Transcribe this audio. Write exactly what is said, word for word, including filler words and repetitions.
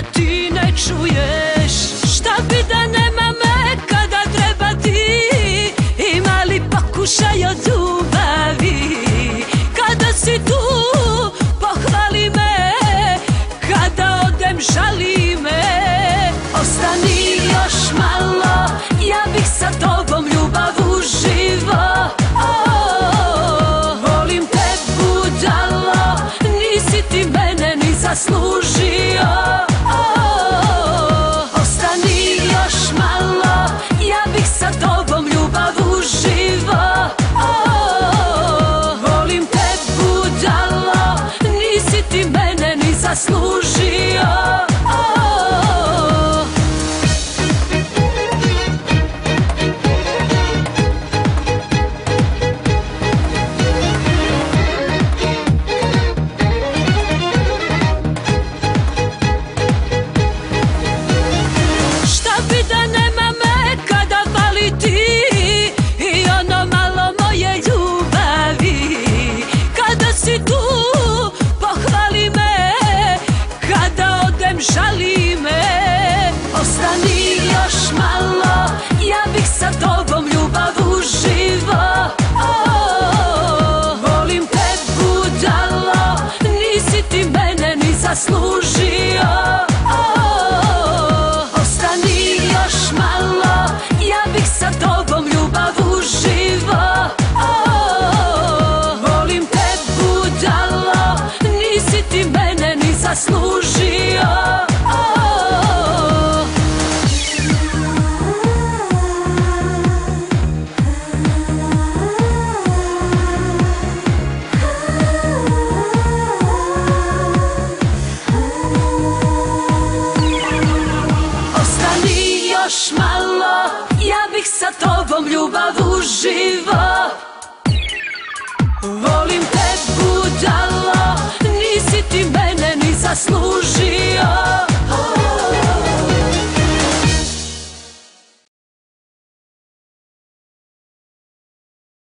da ti ne čuješ. Šta bi da nema me kada treba ti? Ima li pokušaj od ljubavi? Kada si tu, pohvali me, kada odem žali me. Ostani još malo, ja bih sa tobom ljubav uživo. Oh, volim te budalo, nisi ti mene ni zaslužio. Oh, ostani još malo, ja bih sa tobom ljubav uživo. Oh, volim te budalo, nisi ti mene ni zaslužio. Žali me, ostani još malo, ja bih sa tobom ljubav uživo. Oh, volim te budalo, nisi ti mene ni zaslužio. Oh, ostani još malo, ja bih sa tobom ljubav uživo. Oh, volim te budalo, nisi ti mene ni zaslužio. Još malo, ja bih sa tobom ljubav uživo. Volim te budalo, nisi ti mene ni zaslužio.